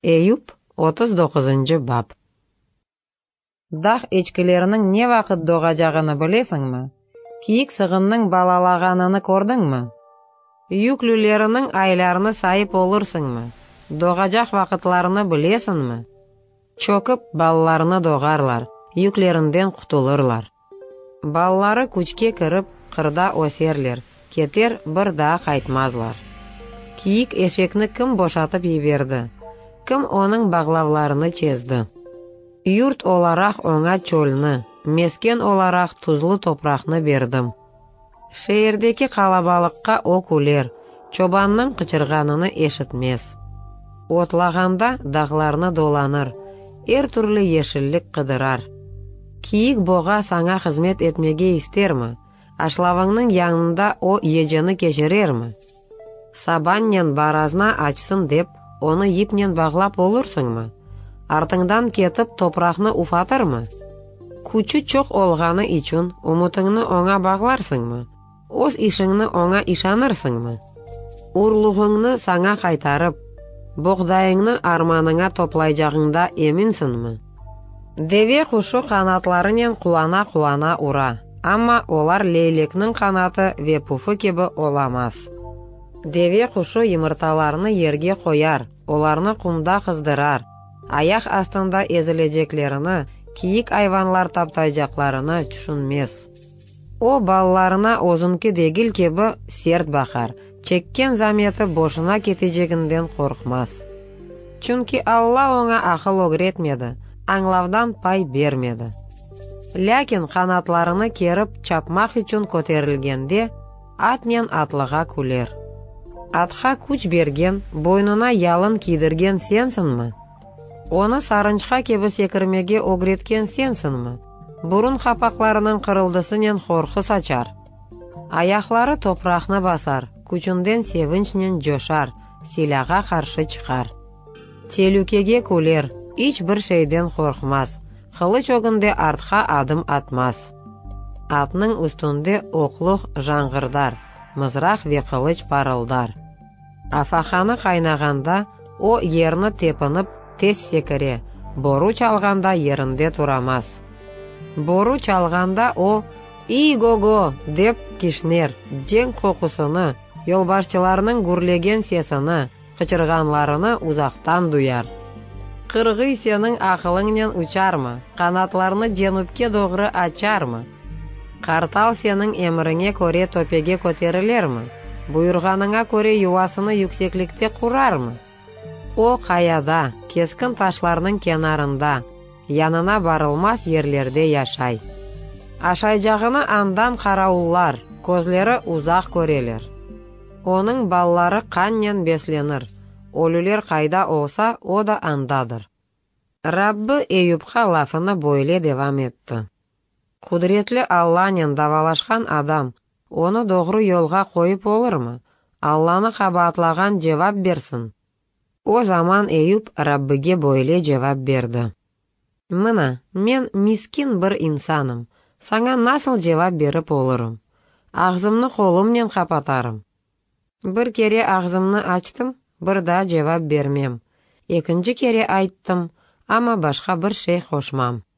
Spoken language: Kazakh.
Eyüp 39 bab. Dah ечкілерінің не вақыт доғажағыны білесіңмі? Киік сығынның балалағанını көрдіңмі? Юклүлерінің айларыны сайып олырсыңмы? Доғажақ вақытларыны білесіңмі? Чокып балаларыны доғарлар, юклерінден құтылырлар. Балалары күчке кіріп, қырда осерлер, кетер бірда қайтмазлар. Киік ешекні кім бошатып еберді? Кім оның бағлавларыны чезді? Юрт оларақ оңа чөлні, мескен оларақ тұзлы топрақны бердім. Шейірдекі қалабалыққа о күлер, чобанның қычырғаныны ешітмес. Отлағанда дағларны доланыр, ер түрлі ешілік қыдырар. Киік боға саңа қызмет етмеге истермі? Ашлавыңның яңында о ежені кешерермі? Сабаннен баразна açsın деп, оны ипнен бағлап олырсыңмы? Артыңдан кетіп топрақны уфатырмы? Күчі чоқ олғаны için умутыңны оңа бағларсыңмы? Оз ишіңні оңа ишанырсыңмы? Урлығыңны саңа қайтарып, боғдайыңны арманыңа топлайжағыңда еминсіңмі? Деве құшы қанатларынен қуана ура, амма олар лейлекнің қанаты ве пуфы кебі оламас. Деве құшы емірталарыны ерге қояр, оларны құмда қыздырар, аяқ астында езілежеклеріні, киік айванлар таптайжақларыны түшінмес. О балаларына озынки дегіл кебі серт бақар, чеккен заметі бошына кетежегінден қорқмас. Чүнки Алла оңа ақыл огретмеді, аңлавдан пай бермеді. Ләкин қанатларыны керіп чапмақ үшін көтерілгенде, атнен атлыға күлер. Атқа күч берген, бойнына ялын кидірген сенсінмі? Оны сарынчқа кебі секірмеге огреткен сенсінмі? Бұрын қапақларының қырылдысынен қорқы сачар. Аяқлары топрақны басар, күчінден севінчнен жошар, силаға қаршы чықар. Телукеге күлер, іч бір шейден қорқмас, қылыч огынде артқа адым атмас. Атның үстінде оқлық жаңғырдар, мызрақ ве қылыч парылдар. Афаханы қайнағанда, о ерні тепініп, тез секіре, бору чалғанда ерінде турамас. Бору чалғанда о «И-го-го» деп кишнер, жең қоқысыны, yolbaşçılarının гүрлеген сесіні, қычырғанларыны ұзақтан дуяр. Қырғы сенің ақылыңнен учармы, қанатларыны женупке доғры ачармы? Қартал сенің еміріңе көре топеге көтерілермі? Бұйырғаныңа көре ювасыны yüksекlikте құрармы? О қаяда, кескін ташларының кенарында, янына барылмас ерлерде яшай. Ашайжағыны андан қараулар, көзлері ұзақ көрелер. Оның баллары қаннен бесленір, өлілер қайда олса, о да андадыр. Раббы Eyüpқа лафыны бойле девам етті. Құдіретлі Алланен давалашқан адам, оны доғры yolға қойып олырмы? Алланы қабатлаған жевап берсін. О заман Eyüp Раббыге бойле жевап берді. Мына, мен мискин бір инсаным, саңа насыл жевап беріп олырым? Ағзымны қолымнен қапатарым. Бір кере ағзымны ачтым, бірда жевап бермем. Екінші кере айттым, ама башқа бір шей қошмам.